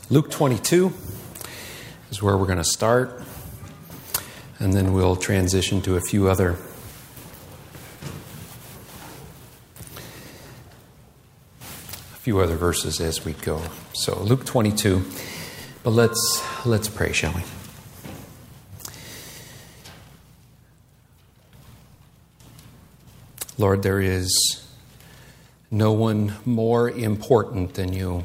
Luke 22 is where we're going to start, and then we'll transition to a few other verses as we go. So Luke 22, but let's pray, shall we? Lord, there is no one more important than you.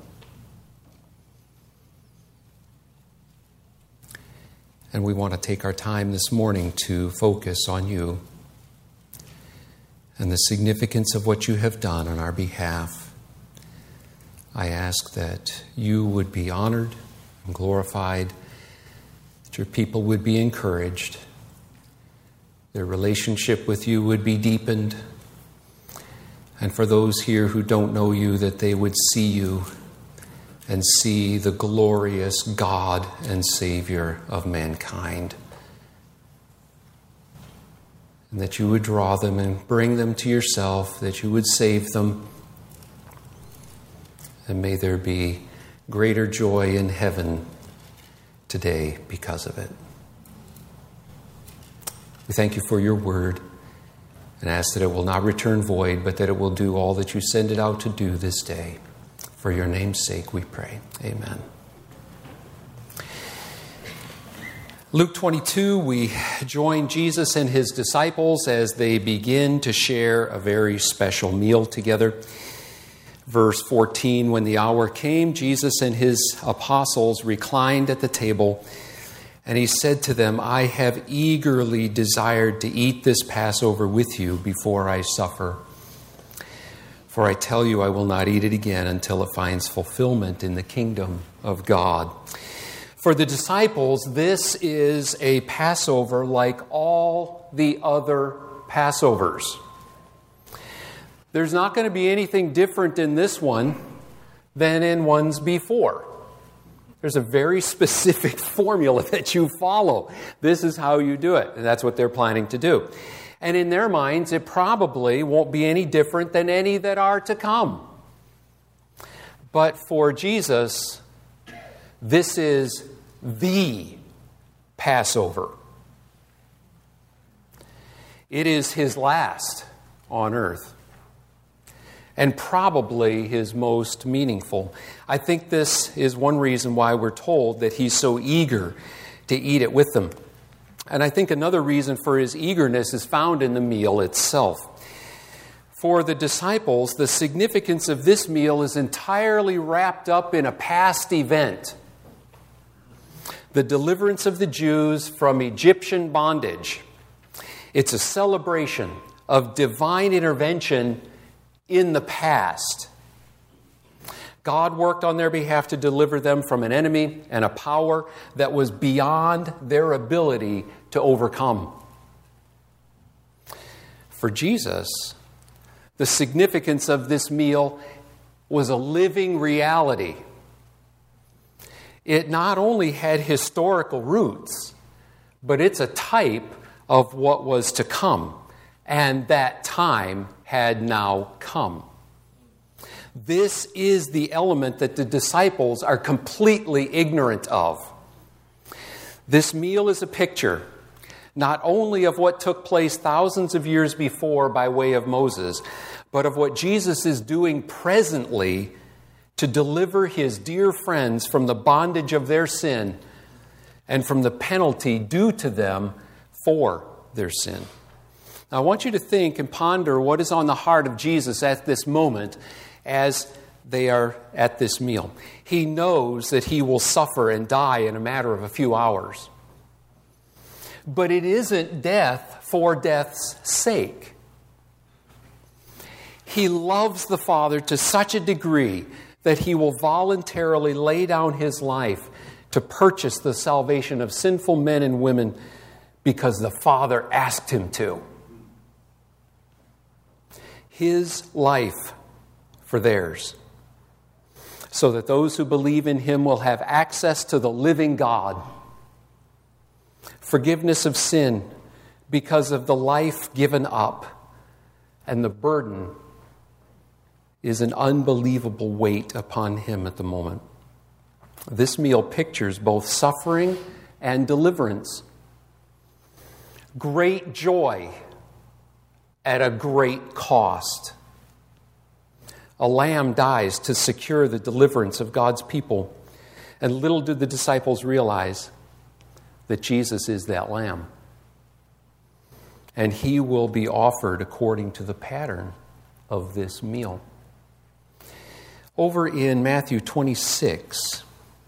And we want to take our time this morning to focus on you and the significance of what you have done on our behalf. I ask that you would be honored and glorified, that your people would be encouraged, their relationship with you would be deepened, and for those here who don't know you, that they would see you and see the glorious God and Savior of mankind. And that you would draw them and bring them to yourself, that you would save them. And may there be greater joy in heaven today because of it. We thank you for your word and ask that it will not return void, but that it will do all that you send it out to do this day. For your name's sake we pray. Amen. Luke 22, we join Jesus and his disciples as they begin to share a very special meal together. Verse 14, when the hour came, Jesus and his apostles reclined at the table, and he said to them, I have eagerly desired to eat this Passover with you before I suffer. For I tell you, I will not eat it again until it finds fulfillment in the kingdom of God. For the disciples, this is a Passover like all the other Passovers. There's not going to be anything different in this one than in ones before. There's a very specific formula that you follow. This is how you do it, and that's what they're planning to do. And in their minds, it probably won't be any different than any that are to come. But for Jesus, this is the Passover. It is his last on earth, and probably his most meaningful. I think this is one reason why we're told that he's so eager to eat it with them. And I think another reason for his eagerness is found in the meal itself. For the disciples, the significance of this meal is entirely wrapped up in a past event. The deliverance of the Jews from Egyptian bondage. It's a celebration of divine intervention in the past. God worked on their behalf to deliver them from an enemy and a power that was beyond their ability to overcome. For Jesus, the significance of this meal was a living reality. It not only had historical roots, but it's a type of what was to come, and that time had now come. This is the element that the disciples are completely ignorant of. This meal is a picture not only of what took place thousands of years before by way of Moses, but of what Jesus is doing presently to deliver his dear friends from the bondage of their sin and from the penalty due to them for their sin. Now, I want you to think and ponder what is on the heart of Jesus at this moment as they are at this meal. He knows that he will suffer and die in a matter of a few hours. But it isn't death for death's sake. He loves the Father to such a degree that he will voluntarily lay down his life to purchase the salvation of sinful men and women because the Father asked him to. His life for theirs, so that those who believe in him will have access to the living God, forgiveness of sin because of the life given up, and the burden is an unbelievable weight upon him at the moment. This meal pictures both suffering and deliverance. Great joy at a great cost. A lamb dies to secure the deliverance of God's people. And little did the disciples realize that Jesus is that lamb. And he will be offered according to the pattern of this meal. Over in Matthew 26,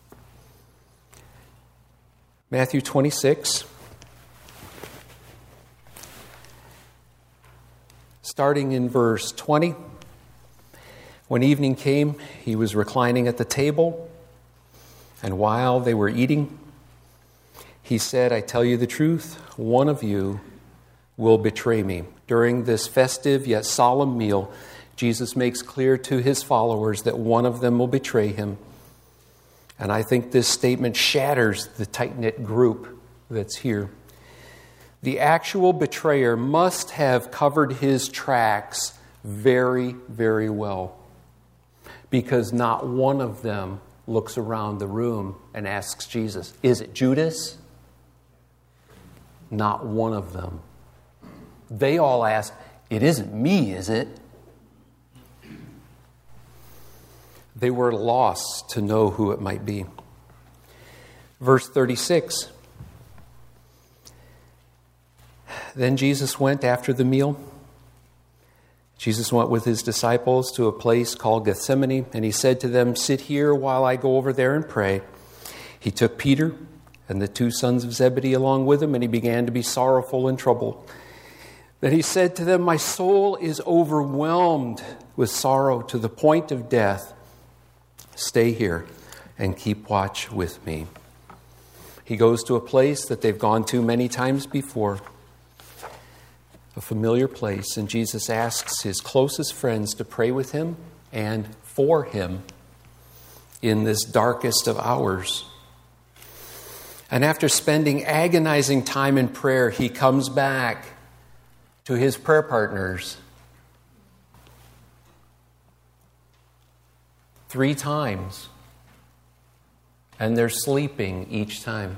starting in verse 20, when evening came, he was reclining at the table, and while they were eating, he said, "I tell you the truth, one of you will betray me." During this festive yet solemn meal, Jesus makes clear to his followers that one of them will betray him. And I think this statement shatters the tight-knit group that's here. The actual betrayer must have covered his tracks very, very well, because not one of them looks around the room and asks Jesus, "Is it Judas?" Not one of them. They all ask, "It isn't me, is it?" They were lost to know who it might be. Verse 36. Then Jesus went after the meal. Jesus went with his disciples to a place called Gethsemane, and he said to them, "Sit here while I go over there and pray." He took Peter and the 2 sons of Zebedee along with him, and he began to be sorrowful and troubled. Then he said to them, "My soul is overwhelmed with sorrow to the point of death. Stay here and keep watch with me." He goes to a place that they've gone to many times before, a familiar place, and Jesus asks his closest friends to pray with him and for him in this darkest of hours. And after spending agonizing time in prayer, he comes back to his prayer partners 3 times, and they're sleeping each time.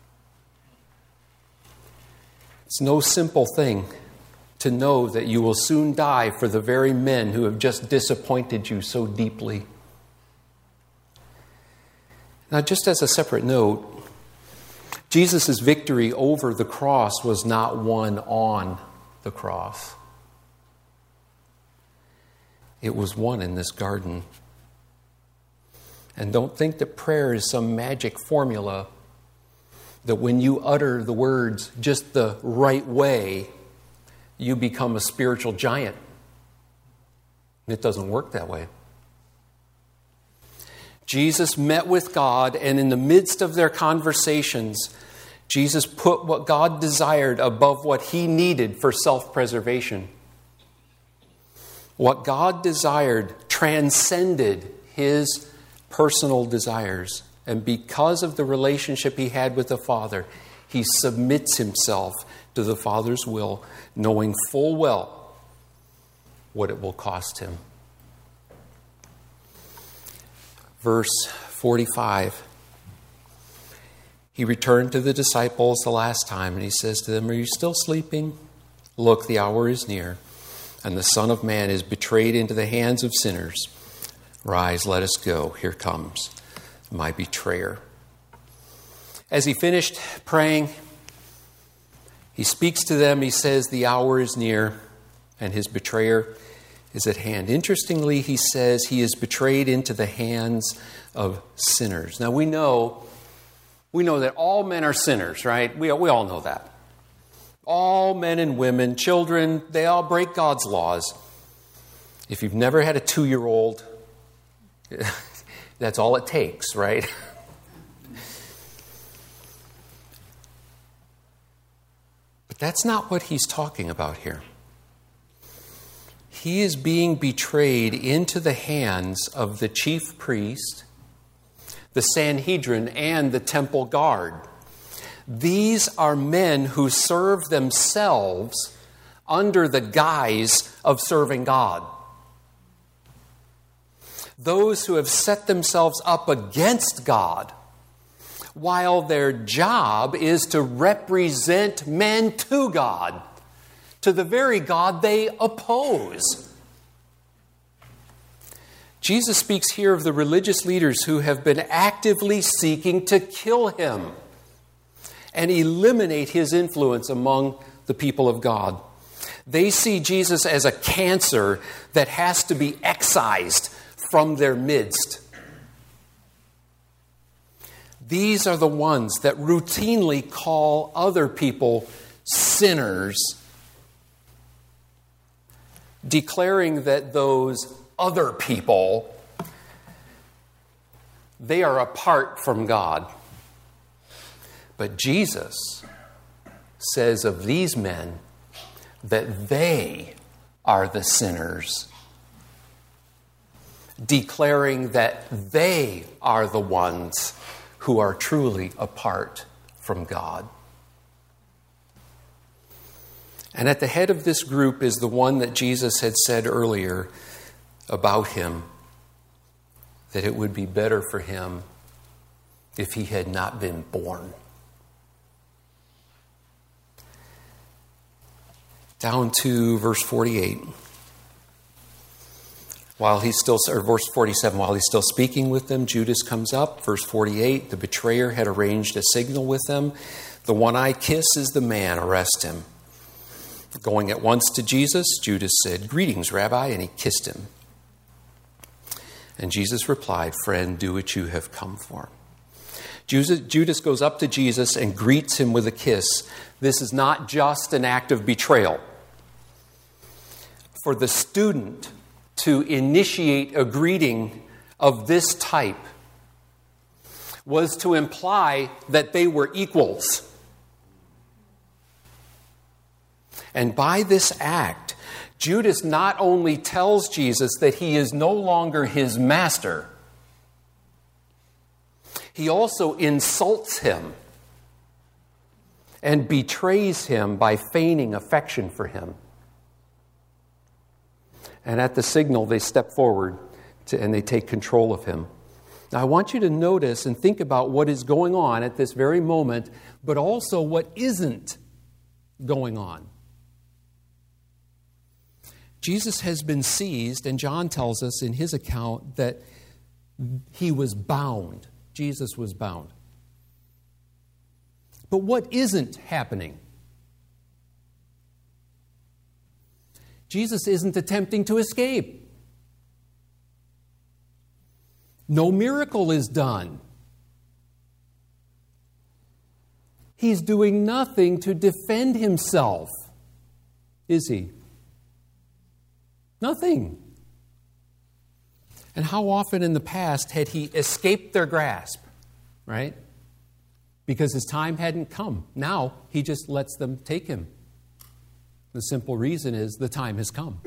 It's no simple thing to know that you will soon die for the very men who have just disappointed you so deeply. Now, just as a separate note, Jesus' victory over the cross was not won on the cross. It was won in this garden. And don't think that prayer is some magic formula that when you utter the words just the right way, you become a spiritual giant. It doesn't work that way. Jesus met with God, and in the midst of their conversations, Jesus put what God desired above what he needed for self-preservation. What God desired transcended his personal desires. And because of the relationship he had with the Father, he submits himself to the Father's will, knowing full well what it will cost him. Verse 45. He returned to the disciples the last time, and he says to them, "Are you still sleeping? Look, the hour is near, and the Son of Man is betrayed into the hands of sinners. Rise, let us go. Here comes my betrayer." As he finished praying, he speaks to them. He says, "The hour is near, and his betrayer is at hand." Interestingly, he says he is betrayed into the hands of sinners. Now, we know that all men are sinners, right? We all know that. All men and women, children, they all break God's laws. If you've never had a 2-year-old, that's all it takes, right? But that's not what he's talking about here. He is being betrayed into the hands of the chief priest, the Sanhedrin, and the temple guard. These are men who serve themselves under the guise of serving God. those who have set themselves up against God, while their job is to represent men to God, to the very God they oppose. Jesus speaks here of the religious leaders who have been actively seeking to kill him and eliminate his influence among the people of God. They see Jesus as a cancer that has to be excised from their midst. These are the ones that routinely call other people sinners, declaring that those other people, they are apart from God. But Jesus says of these men that they are the sinners, declaring that they are the ones who are truly apart from God. And at the head of this group is the one that Jesus had said earlier about him, that it would be better for him if he had not been born. Down to verse 48. Verse 47, while he's still speaking with them, Judas comes up. Verse 48, the betrayer had arranged a signal with them. The one I kiss is the man, arrest him. Going at once to Jesus, Judas said, "Greetings, Rabbi," and he kissed him. And Jesus replied, "Friend, do what you have come for." Judas goes up to Jesus and greets him with a kiss. This is not just an act of betrayal. For the student to initiate a greeting of this type was to imply that they were equals. And by this act, Judas not only tells Jesus that he is no longer his master, he also insults him and betrays him by feigning affection for him. And at the signal, they step forward and they take control of him. Now, I want you to notice and think about what is going on at this very moment, but also what isn't going on. Jesus has been seized, and John tells us in his account that he was bound. Jesus was bound. But what isn't happening? Jesus isn't attempting to escape. No miracle is done. He's doing nothing to defend himself, is he? Nothing. And how often in the past had he escaped their grasp, right? Because his time hadn't come. Now he just lets them take him. The simple reason is the time has come.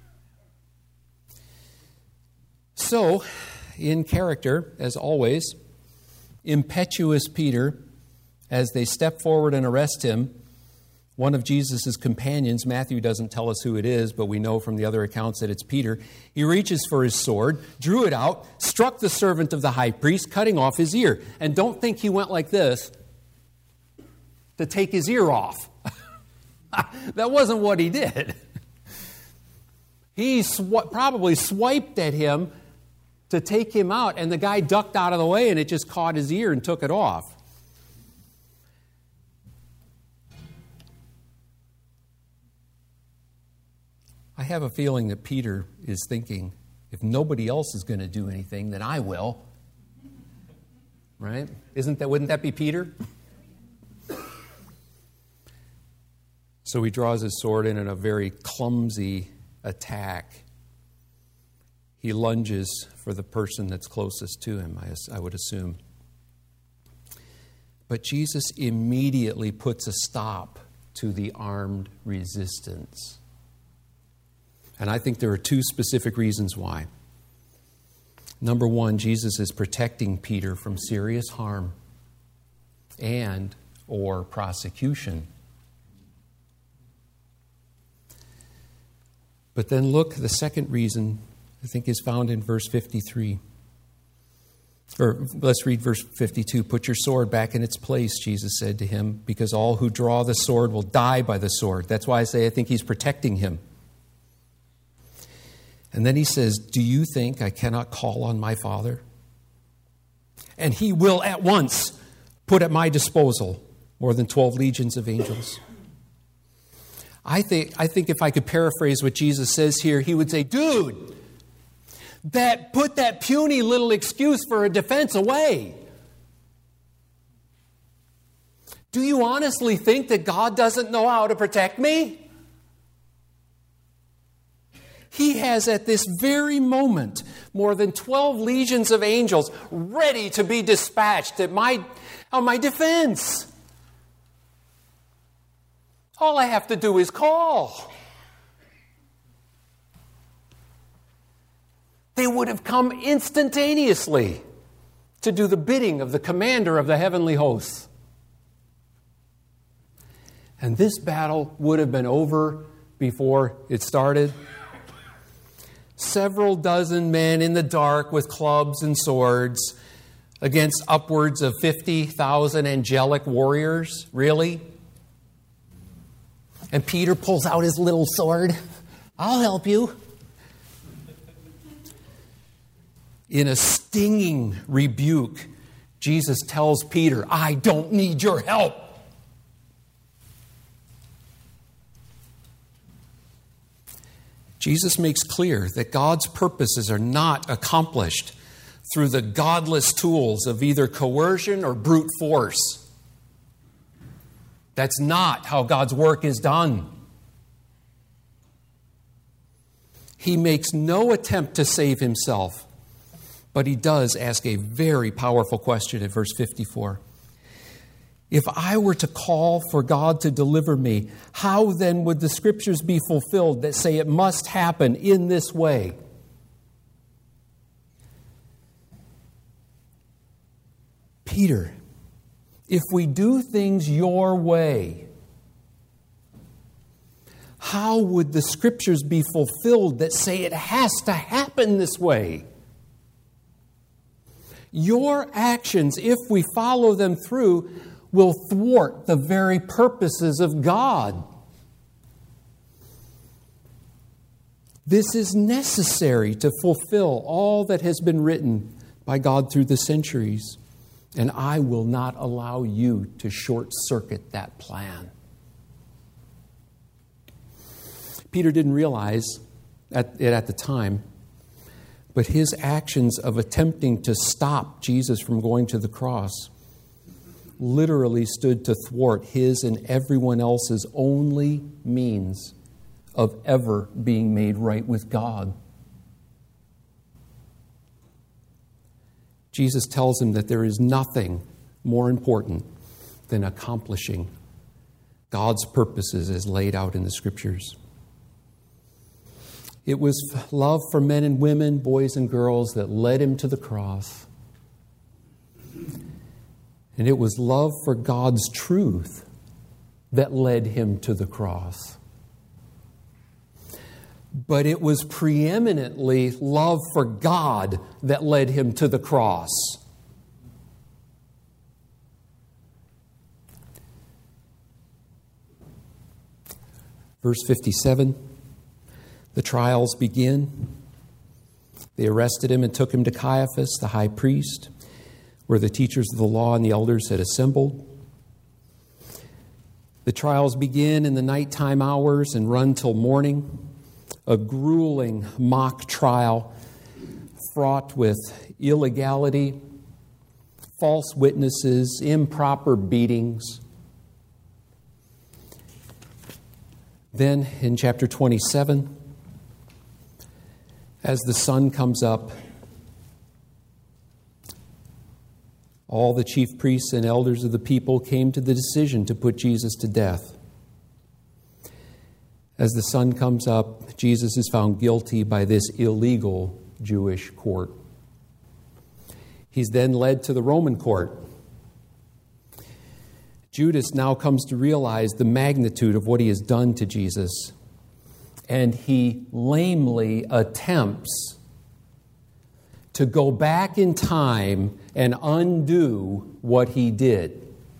So, in character, as always, impetuous Peter, as they step forward and arrest him, one of Jesus' companions, Matthew doesn't tell us who it is, but we know from the other accounts that it's Peter. He reaches for his sword, drew it out, struck the servant of the high priest, cutting off his ear. And don't think he went like this to take his ear off. That wasn't what he did. He probably swiped at him to take him out, and the guy ducked out of the way, and it just caught his ear and took it off. I have a feeling that Peter is thinking, if nobody else is going to do anything, then I will. Right? Wouldn't that be Peter? So he draws his sword in a very clumsy attack. He lunges for the person that's closest to him, I would assume. But Jesus immediately puts a stop to the armed resistance. And I think there are two specific reasons why. Number one, Jesus is protecting Peter from serious harm and or prosecution. But then look, the second reason I think is found in verse 53. Or let's read verse 52. Put your sword back in its place, Jesus said to him, because all who draw the sword will die by the sword. That's why I say I think he's protecting him. And then he says, do you think I cannot call on my Father? And he will at once put at my disposal more than 12 legions of angels. I think if I could paraphrase what Jesus says here, he would say, dude, put that puny little excuse for a defense away. Do you honestly think that God doesn't know how to protect me? He has at this very moment more than 12 legions of angels ready to be dispatched on my defense. All I have to do is call. They would have come instantaneously to do the bidding of the commander of the heavenly hosts. And this battle would have been over before it started. Several dozen men in the dark with clubs and swords against upwards of 50,000 angelic warriors. Really? And Peter pulls out his little sword. I'll help you. In a stinging rebuke, Jesus tells Peter, I don't need your help. Jesus makes clear that God's purposes are not accomplished through the godless tools of either coercion or brute force. That's not how God's work is done. He makes no attempt to save himself, but he does ask a very powerful question in verse 54. If I were to call for God to deliver me, how then would the scriptures be fulfilled that say it must happen in this way? Peter, if we do things your way, how would the scriptures be fulfilled that say it has to happen this way? Your actions, if we follow them through, will thwart the very purposes of God. This is necessary to fulfill all that has been written by God through the centuries. And I will not allow you to short-circuit that plan. Peter didn't realize it at the time, but his actions of attempting to stop Jesus from going to the cross literally stood to thwart his and everyone else's only means of ever being made right with God. Jesus tells him that there is nothing more important than accomplishing God's purposes as laid out in the Scriptures. It was love for men and women, boys and girls, that led him to the cross. And it was love for God's truth that led him to the cross. But it was preeminently love for God that led him to the cross. Verse 57, the trials begin. They arrested him and took him to Caiaphas, the high priest, where the teachers of the law and the elders had assembled. The trials begin in the nighttime hours and run till morning. A grueling mock trial fraught with illegality, false witnesses, improper beatings. Then in chapter 27, as the sun comes up, all the chief priests and elders of the people came to the decision to put Jesus to death. As the sun comes up, Jesus is found guilty by this illegal Jewish court. He's then led to the Roman court. Judas now comes to realize the magnitude of what he has done to Jesus, and he lamely attempts to go back in time and undo what he did.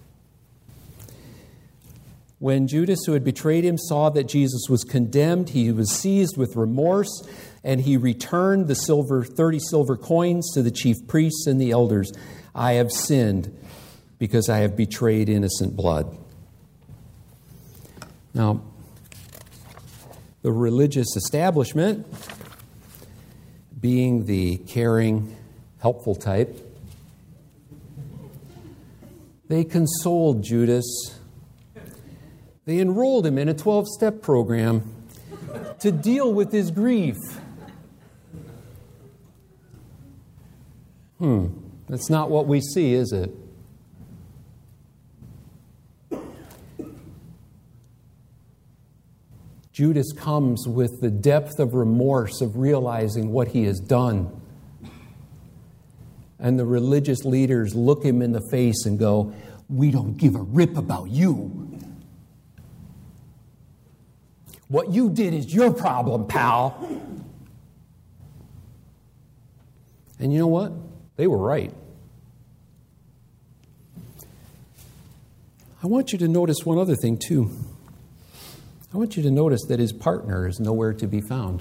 When Judas, who had betrayed him, saw that Jesus was condemned, he was seized with remorse, and he returned the 30 silver coins to the chief priests and the elders. I have sinned because I have betrayed innocent blood. Now, the religious establishment, being the caring, helpful type, they consoled Judas. They enrolled him in a 12-step program to deal with his grief. That's not what we see, is it? Judas comes with the depth of remorse of realizing what he has done. And the religious leaders look him in the face and go, "We don't give a rip about you. What you did is your problem, pal." And you know what? They were right. I want you to notice one other thing, too. I want you to notice that his partner is nowhere to be found.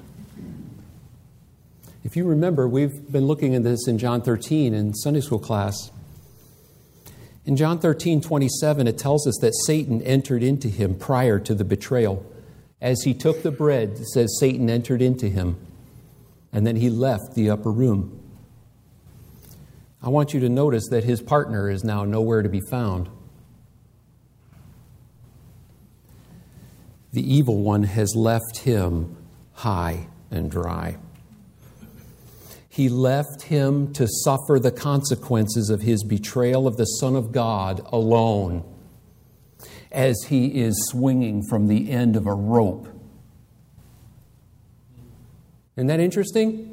If you remember, we've been looking at this in John 13 in Sunday school class. In John 13:27, it tells us that Satan entered into him prior to the betrayal. As he took the bread, it says Satan entered into him, and then he left the upper room. I want you to notice that his partner is now nowhere to be found. The evil one has left him high and dry. He left him to suffer the consequences of his betrayal of the Son of God alone, as he is swinging from the end of a rope. Isn't that interesting?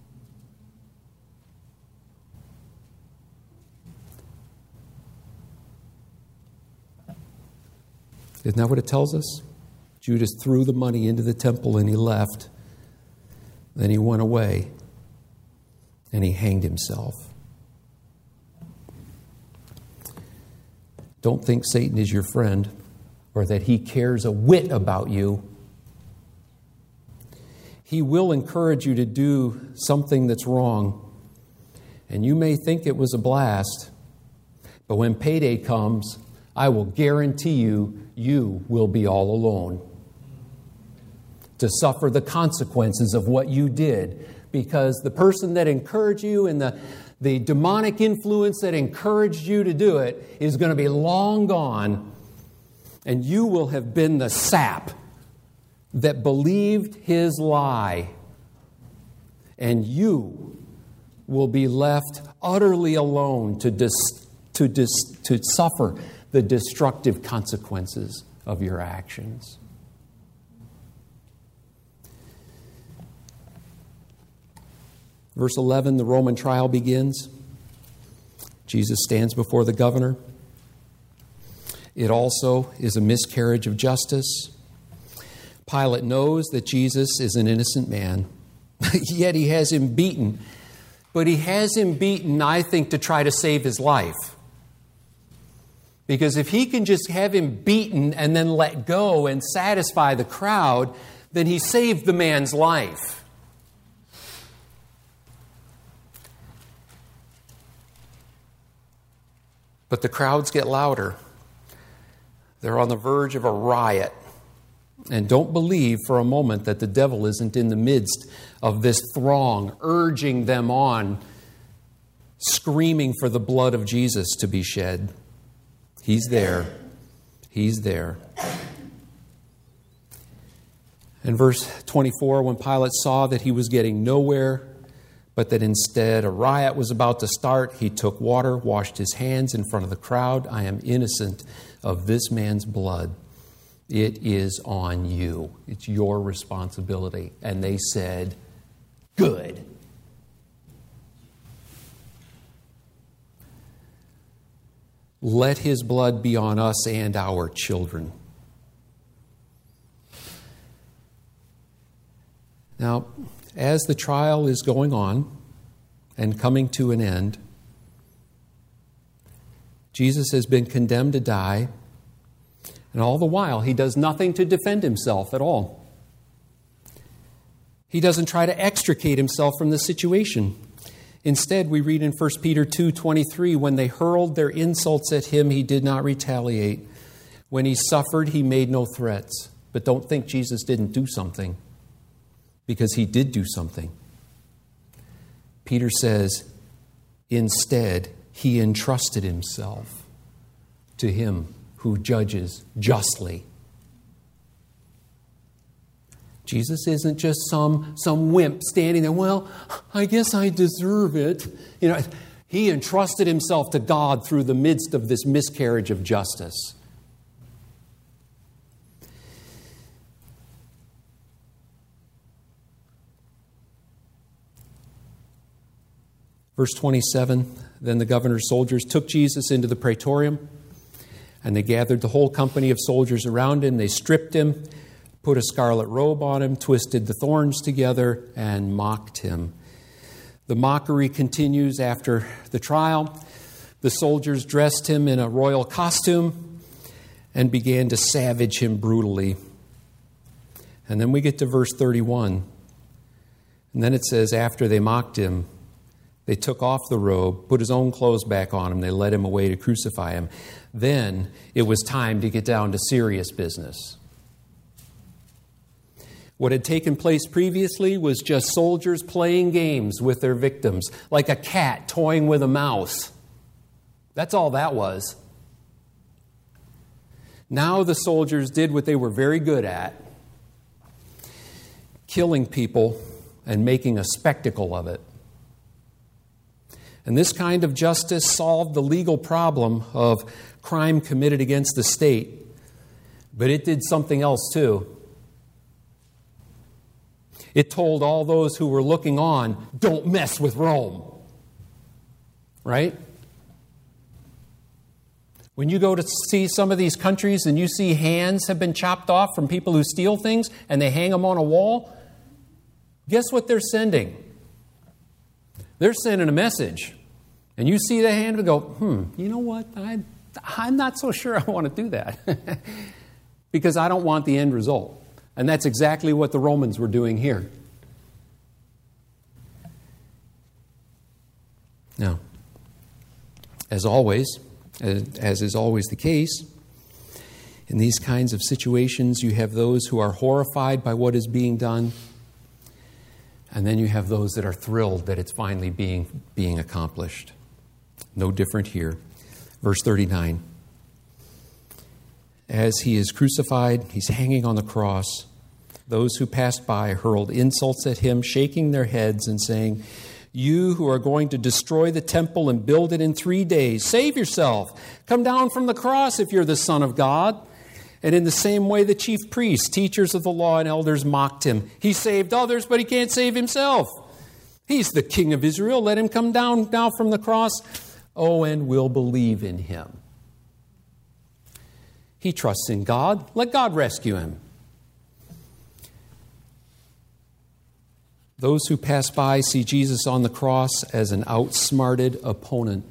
Isn't that what it tells us? Judas threw the money into the temple and he left. Then he went away and he hanged himself. Don't think Satan is your friend or that he cares a whit about you. He will encourage you to do something that's wrong. And you may think it was a blast, but when payday comes, I will guarantee you, you will be all alone to suffer the consequences of what you did, because the person that encouraged you and the demonic influence that encouraged you to do it is going to be long gone, and you will have been the sap that believed his lie, and you will be left utterly alone to suffer the destructive consequences of your actions. Verse 11, the Roman trial begins. Jesus stands before the governor. It also is a miscarriage of justice. Pilate knows that Jesus is an innocent man, yet he has him beaten. But he has him beaten, I think, to try to save his life. Because if he can just have him beaten and then let go and satisfy the crowd, then he saved the man's life. But the crowds get louder. They're on the verge of a riot. And don't believe for a moment that the devil isn't in the midst of this throng, urging them on, screaming for the blood of Jesus to be shed. He's there. He's there. In verse 24, when Pilate saw that he was getting nowhere, but that instead a riot was about to start, he took water, washed his hands in front of the crowd. I am innocent of this man's blood. It is on you. It's your responsibility. And they said, good. Let his blood be on us and our children. Now, as the trial is going on, and coming to an end. Jesus has been condemned to die, and all the while he does nothing to defend himself at all. He doesn't try to extricate himself from the situation. Instead, we read in 1 Peter 2:23, when they hurled their insults at him, he did not retaliate. When he suffered, he made no threats. But don't think Jesus didn't do something, because he did do something. Peter says, instead, he entrusted himself to him who judges justly. Jesus isn't just some wimp standing there, well, I guess I deserve it. He entrusted himself to God through the midst of this miscarriage of justice. Verse 27, then the governor's soldiers took Jesus into the praetorium, and they gathered the whole company of soldiers around him. They stripped him, put a scarlet robe on him, twisted the thorns together, and mocked him. The mockery continues after the trial. The soldiers dressed him in a royal costume and began to savage him brutally. And then we get to verse 31. And then it says, after they mocked him, they took off the robe, put his own clothes back on him. They led him away to crucify him. Then it was time to get down to serious business. What had taken place previously was just soldiers playing games with their victims, like a cat toying with a mouse. That's all that was. Now the soldiers did what they were very good at, killing people and making a spectacle of it. And this kind of justice solved the legal problem of crime committed against the state, but it did something else too. It told all those who were looking on, don't mess with Rome. Right? When you go to see some of these countries and you see hands have been chopped off from people who steal things and they hang them on a wall, guess what they're sending? They're sending a message. And you see the hand and go, you know what? I'm not so sure I want to do that. Because I don't want the end result. And that's exactly what the Romans were doing here. Now, as always, as is always the case, in these kinds of situations, you have those who are horrified by what is being done, and then you have those that are thrilled that it's finally being accomplished. No different here. Verse 39. As he is crucified, he's hanging on the cross. Those who passed by hurled insults at him, shaking their heads and saying, you who are going to destroy the temple and build it in 3 days, save yourself. Come down from the cross if you're the Son of God. And in the same way, the chief priests, teachers of the law, and elders mocked him. He saved others, but he can't save himself. He's the King of Israel. Let him come down now from the cross. Oh, and we'll believe in him. He trusts in God. Let God rescue him. Those who pass by see Jesus on the cross as an outsmarted opponent.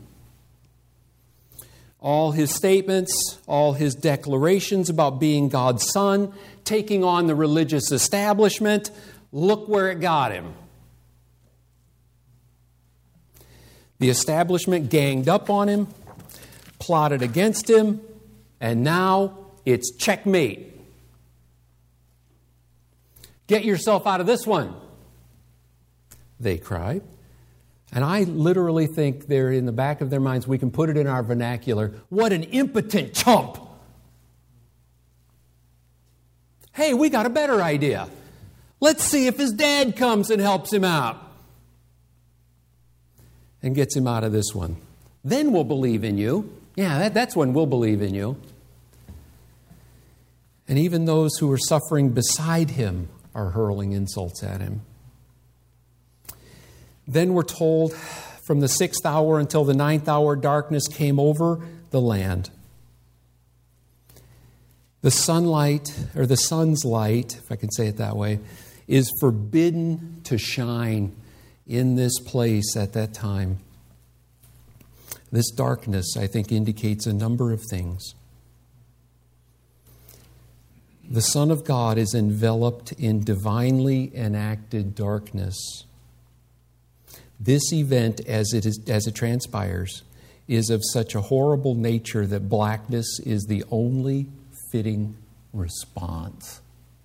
All his statements, all his declarations about being God's son, taking on the religious establishment, look where it got him. The establishment ganged up on him, plotted against him, and now it's checkmate. Get yourself out of this one, they cried. And I literally think they're in the back of their minds, we can put it in our vernacular, what an impotent chump. Hey, we got a better idea. Let's see if his dad comes and helps him out and gets him out of this one. Then we'll believe in you. Yeah, that's when we'll believe in you. And even those who are suffering beside him are hurling insults at him. Then we're told, from the 6th hour until the 9th hour, darkness came over the land. The sunlight, or the sun's light, if I can say it that way, is forbidden to shine in this place at that time. This darkness, I think, indicates a number of things. The Son of God is enveloped in divinely enacted darkness. This event, as it transpires, is of such a horrible nature that blackness is the only fitting response.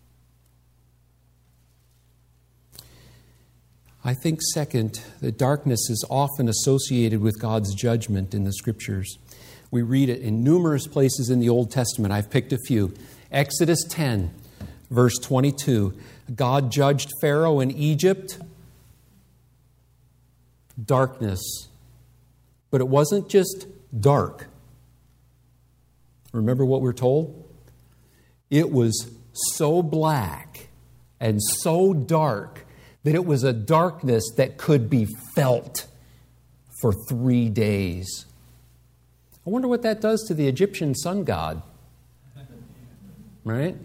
I think, second, that darkness is often associated with God's judgment in the Scriptures. We read it in numerous places in the Old Testament. I've picked a few. Exodus 10, verse 22. God judged Pharaoh in Egypt. Darkness. But it wasn't just dark. Remember what we're told? It was so black and so dark that it was a darkness that could be felt for 3 days. I wonder what that does to the Egyptian sun god. Right?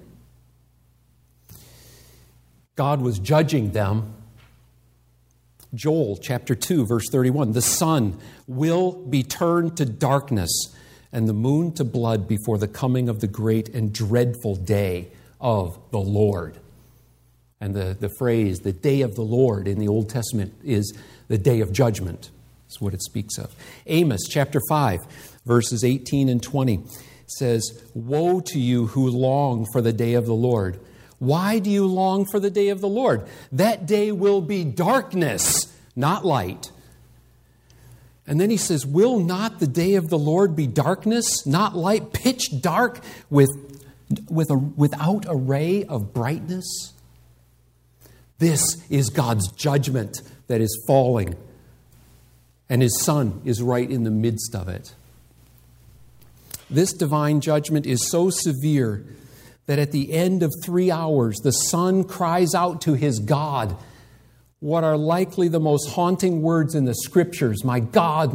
God was judging them. Joel chapter 2, verse 31. The sun will be turned to darkness and the moon to blood before the coming of the great and dreadful day of the Lord. And the phrase, the day of the Lord in the Old Testament is the day of judgment. That's what it speaks of. Amos chapter 5, verses 18 and 20 says, Woe to you who long for the day of the Lord. Why do you long for the day of the Lord? That day will be darkness, not light. And then he says, Will not the day of the Lord be darkness, not light, pitch dark without a ray of brightness? This is God's judgment that is falling, and His Son is right in the midst of it. This divine judgment is so severe that at the end of 3 hours, the Son cries out to His God what are likely the most haunting words in the Scriptures. My God,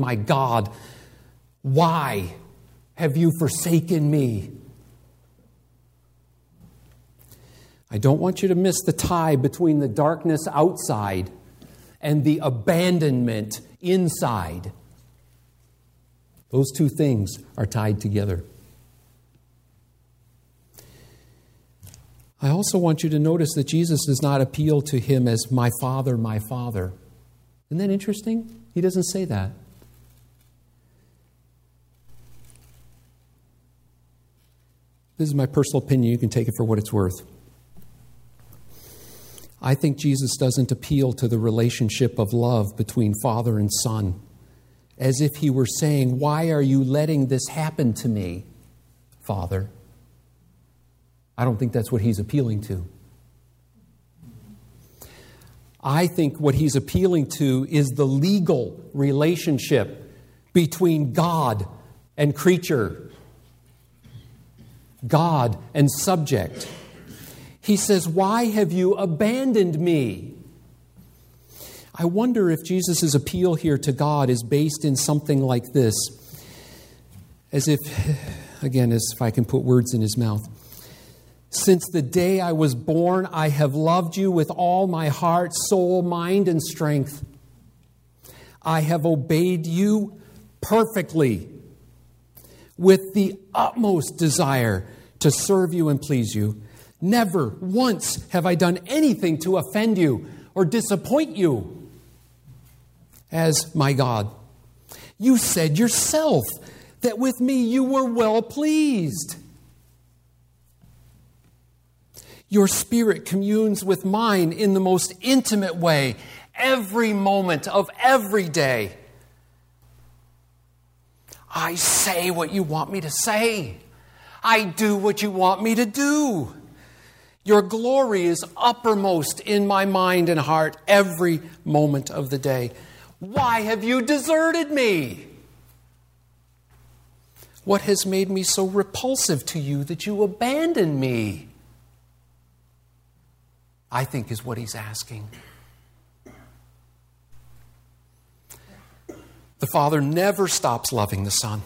why have you forsaken me? I don't want you to miss the tie between the darkness outside and the abandonment inside. Those two things are tied together. I also want you to notice that Jesus does not appeal to him as my Father, my Father. Isn't that interesting? He doesn't say that. This is my personal opinion. You can take it for what it's worth. I think Jesus doesn't appeal to the relationship of love between Father and Son, as if He were saying, why are you letting this happen to me, Father? I don't think that's what He's appealing to. I think what He's appealing to is the legal relationship between God and creature, God and subject. He says, why have you abandoned me? I wonder if Jesus' appeal here to God is based in something like this. As if, again, as if I can put words in His mouth. Since the day I was born, I have loved you with all my heart, soul, mind, and strength. I have obeyed you perfectly with the utmost desire to serve you and please you. Never once have I done anything to offend you or disappoint you. As my God, you said yourself that with me you were well pleased. Your Spirit communes with mine in the most intimate way every moment of every day. I say what you want me to say. I do what you want me to do. Your glory is uppermost in my mind and heart every moment of the day. Why have you deserted me? What has made me so repulsive to you that you abandon me? I think is what He's asking. The Father never stops loving the Son.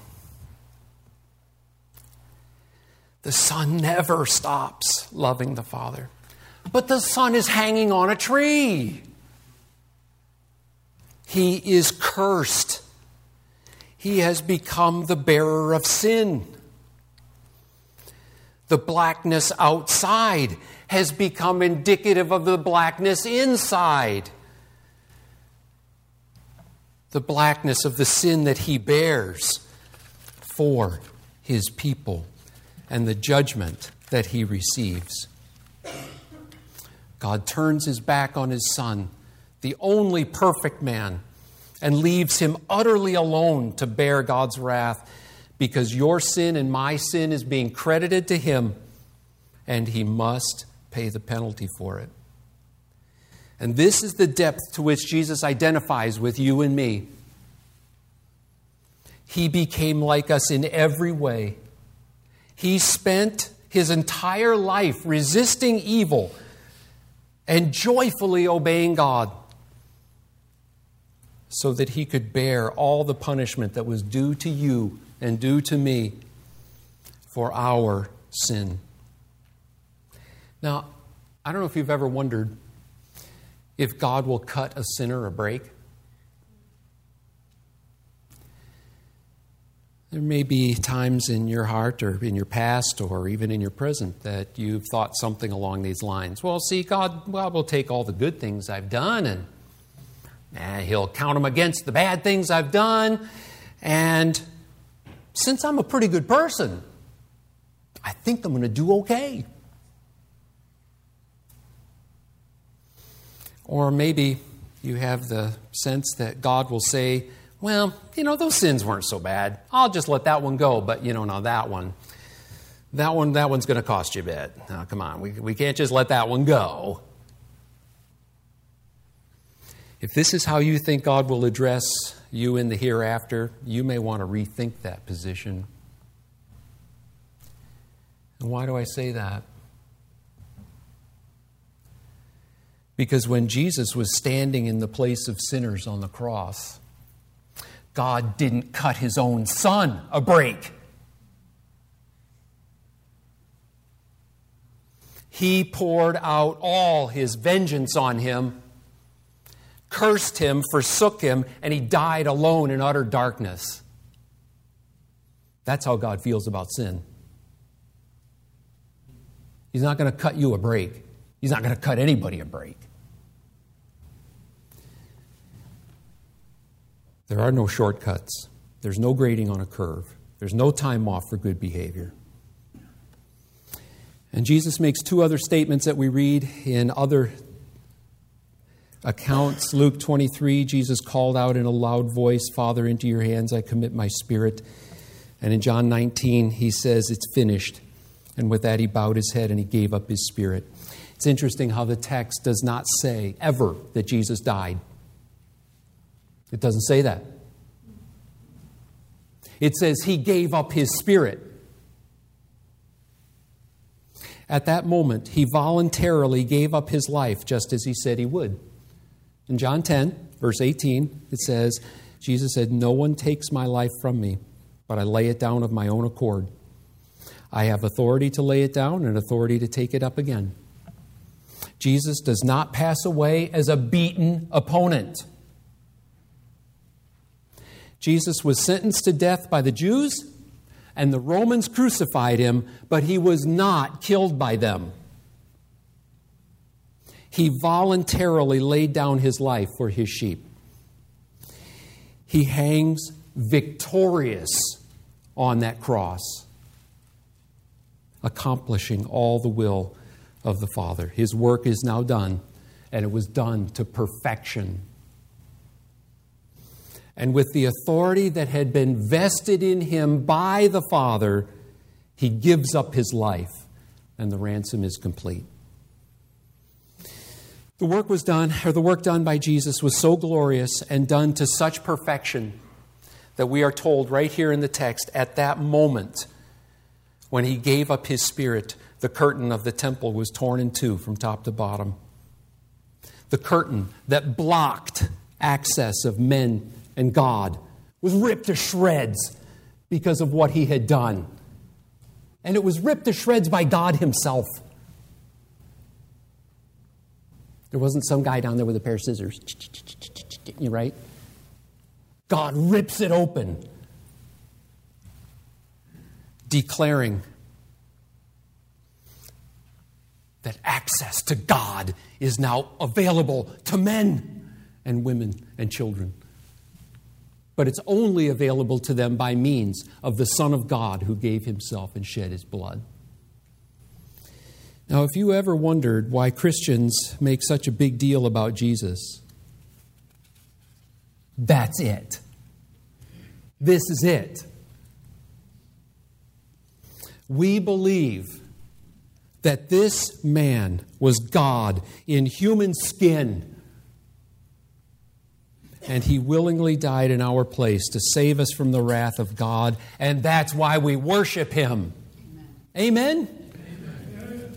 The Son never stops loving the Father. But the Son is hanging on a tree. He is cursed. He has become the bearer of sin. The blackness outside has become indicative of the blackness inside. The blackness of the sin that he bears for his people and the judgment that he receives. God turns his back on his Son, the only perfect man, and leaves him utterly alone to bear God's wrath, because your sin and my sin is being credited to him, and he must pay the penalty for it. And this is the depth to which Jesus identifies with you and me. He became like us in every way. He spent his entire life resisting evil and joyfully obeying God, so that he could bear all the punishment that was due to you and due to me for our sin. Now, I don't know if you've ever wondered if God will cut a sinner a break. There may be times in your heart or in your past or even in your present that you've thought something along these lines. Well, see, God will take all the good things I've done and he'll count them against the bad things I've done. And since I'm a pretty good person, I think I'm going to do okay. Or maybe you have the sense that God will say, well, those sins weren't so bad. I'll just let that one go. But, now that one's going to cost you a bit. Now, come on, we can't just let that one go. If this is how you think God will address you in the hereafter, you may want to rethink that position. And why do I say that? Because when Jesus was standing in the place of sinners on the cross, God didn't cut his own Son a break. He poured out all his vengeance on him, cursed him, forsook him, and he died alone in utter darkness. That's how God feels about sin. He's not going to cut you a break. He's not going to cut anybody a break. There are no shortcuts. There's no grading on a curve. There's no time off for good behavior. And Jesus makes two other statements that we read in other accounts. Luke 23, Jesus called out in a loud voice, Father, into your hands I commit my spirit. And in John 19, he says, it's finished. And with that, he bowed his head and he gave up his spirit. It's interesting how the text does not say ever that Jesus died. It doesn't say that. It says he gave up his spirit. At that moment, he voluntarily gave up his life just as he said he would. In John 10, verse 18, it says, Jesus said, no one takes my life from me, but I lay it down of my own accord. I have authority to lay it down and authority to take it up again. Jesus does not pass away as a beaten opponent. Jesus was sentenced to death by the Jews, and the Romans crucified him, but he was not killed by them. He voluntarily laid down his life for his sheep. He hangs victorious on that cross, accomplishing all the will of the Father. His work is now done, and it was done to perfection. And with the authority that had been vested in him by the Father, he gives up his life, and the ransom is complete. The work done by Jesus was so glorious and done to such perfection that we are told right here in the text, at that moment, when he gave up his spirit, the curtain of the temple was torn in two from top to bottom. The curtain that blocked access of men and God was ripped to shreds because of what he had done. And it was ripped to shreds by God himself. There wasn't some guy down there with a pair of scissors. Right? God rips it open, declaring that access to God is now available to men and women and children. But it's only available to them by means of the Son of God who gave himself and shed his blood. Now, if you ever wondered why Christians make such a big deal about Jesus, that's it. This is it. We believe that this man was God in human skin, and he willingly died in our place to save us from the wrath of God, and that's why we worship him. Amen? Amen?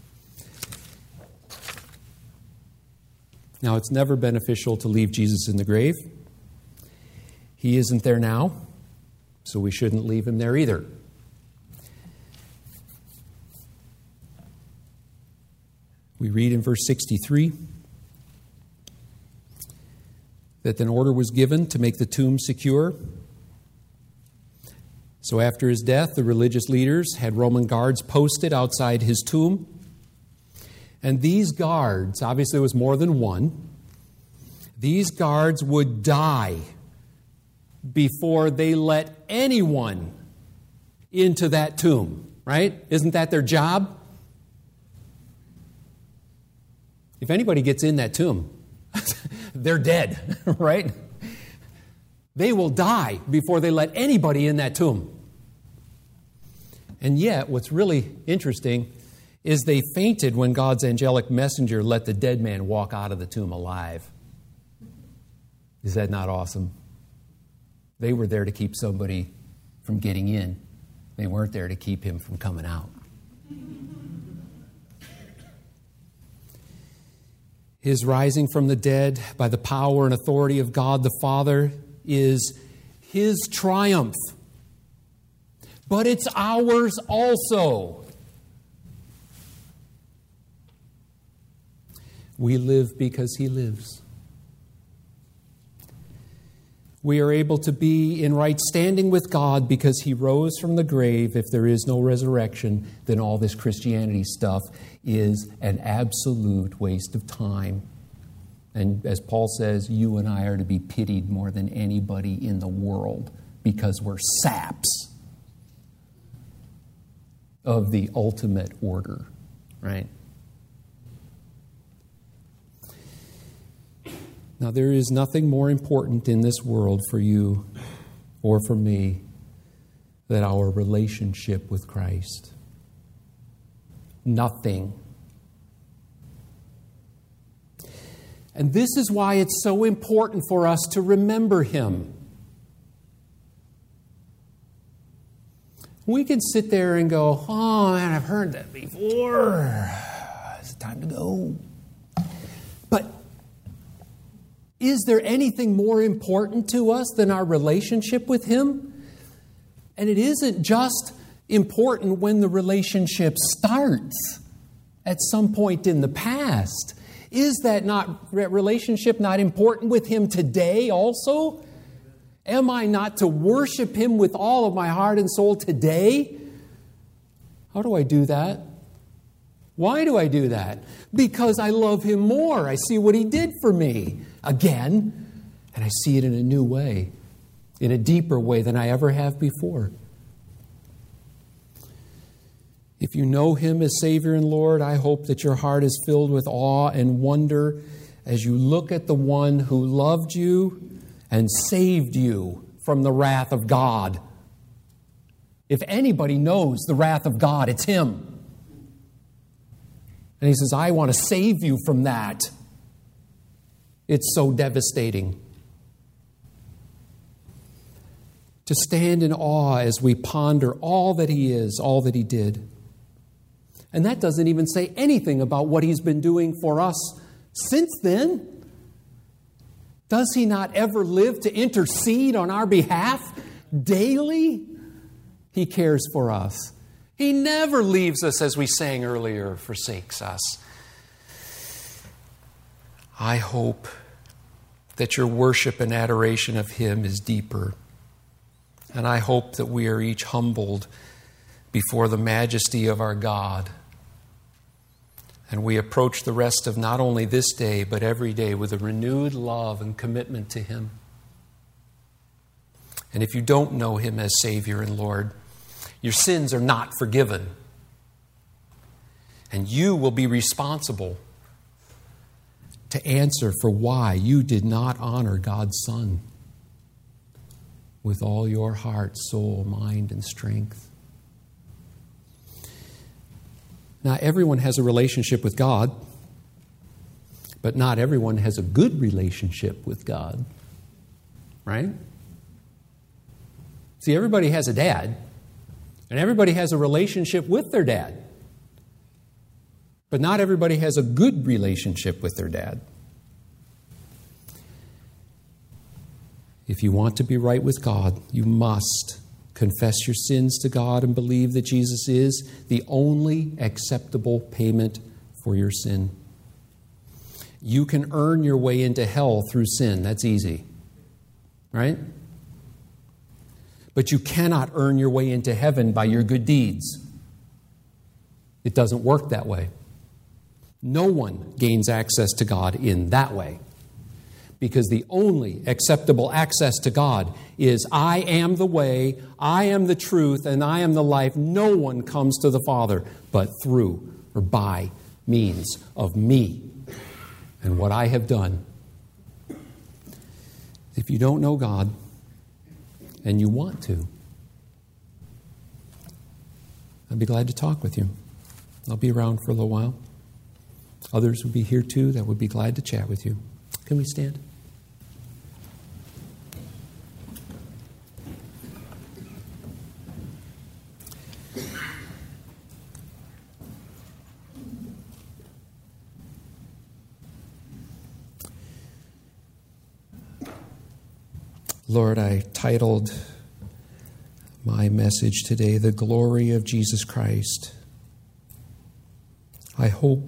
Now, it's never beneficial to leave Jesus in the grave. He isn't there now, so we shouldn't leave him there either. We read in verse 63 that an order was given to make the tomb secure. So after his death, the religious leaders had Roman guards posted outside his tomb. And these guards, obviously there was more than one, these guards would die before they let anyone into that tomb, right? Isn't that their job? If anybody gets in that tomb, they're dead, right? They will die before they let anybody in that tomb. And yet, what's really interesting is they fainted when God's angelic messenger let the dead man walk out of the tomb alive. Is that not awesome? They were there to keep somebody from getting in. They weren't there to keep him from coming out. His rising from the dead by the power and authority of God the Father is his triumph. But it's ours also. We live because he lives. We are able to be in right standing with God because he rose from the grave. If there is no resurrection, then all this Christianity stuff is an absolute waste of time. And as Paul says, you and I are to be pitied more than anybody in the world because we're saps of the ultimate order, right? Now, there is nothing more important in this world for you or for me than our relationship with Christ. Nothing. And this is why it's so important for us to remember him. We can sit there and go, oh man, I've heard that before. It's time to go. But is there anything more important to us than our relationship with him? And it isn't just important when the relationship starts at some point in the past. Is that relationship not important with him today also? Am I not to worship him with all of my heart and soul today? How do I do that? Why do I do that? Because I love him more. I see what he did for me again, and I see it in a new way, in a deeper way than I ever have before. If you know him as Savior and Lord, I hope that your heart is filled with awe and wonder as you look at the one who loved you and saved you from the wrath of God. If anybody knows the wrath of God, it's him. And he says, I want to save you from that. It's so devastating. To stand in awe as we ponder all that he is, all that he did. And that doesn't even say anything about what he's been doing for us since then. Does he not ever live to intercede on our behalf daily? He cares for us. He never leaves us, as we sang earlier, forsakes us. I hope that your worship and adoration of Him is deeper. And I hope that we are each humbled before the majesty of our God. And we approach the rest of not only this day, but every day with a renewed love and commitment to Him. And if you don't know Him as Savior and Lord, your sins are not forgiven. And you will be responsible to answer for why you did not honor God's Son with all your heart, soul, mind, and strength. Now, everyone has a relationship with God, but not everyone has a good relationship with God. Right? See, everybody has a dad, and everybody has a relationship with their dad. But not everybody has a good relationship with their dad. If you want to be right with God, you must confess your sins to God and believe that Jesus is the only acceptable payment for your sin. You can earn your way into hell through sin. That's easy. Right? But you cannot earn your way into heaven by your good deeds. It doesn't work that way. No one gains access to God in that way. Because the only acceptable access to God is, I am the way, I am the truth, and I am the life. No one comes to the Father but through or by means of me and what I have done. If you don't know God, and you want to, I'd be glad to talk with you. I'll be around for a little while. Others would be here too that would be glad to chat with you. Can we stand? Lord, I titled my message today, The Glory of Jesus Christ. I hope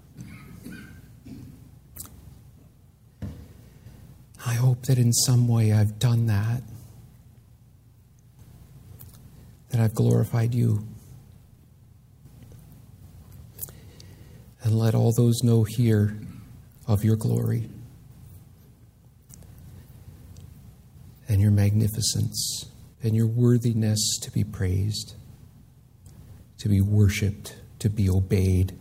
that in some way I've done that I've glorified you. And let all those know here of your glory and your magnificence and your worthiness to be praised, to be worshipped, to be obeyed.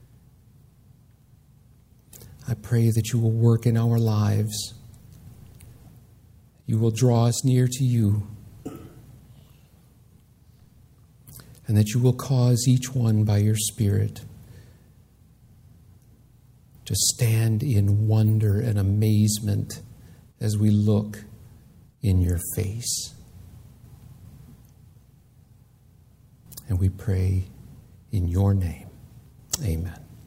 I pray that you will work in our lives. You will draw us near to you, and that you will cause each one by your Spirit to stand in wonder and amazement as we look in your face. And we pray in your name. Amen.